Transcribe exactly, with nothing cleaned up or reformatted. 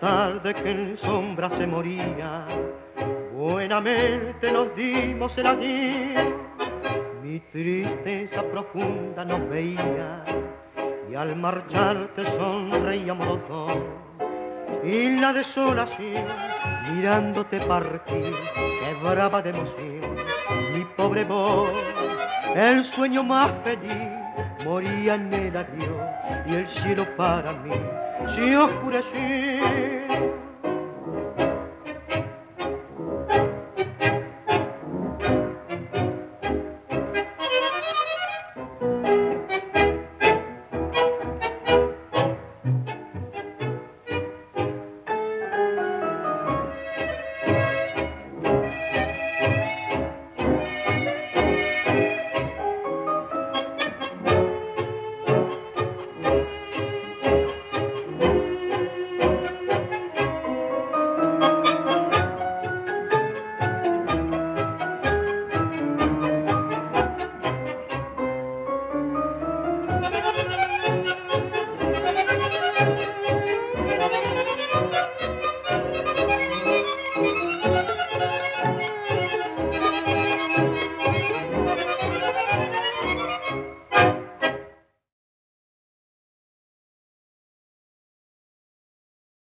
tarde que en sombra se moría, buenamente nos dimos el adiós. Mi tristeza profunda nos veía y al marcharte sonreíamos los dos. Y la desolación, mirándote partir, quebraba de emoción mi pobre voz. El sueño más feliz moría en el adiós y el cielo para mí se oscureció.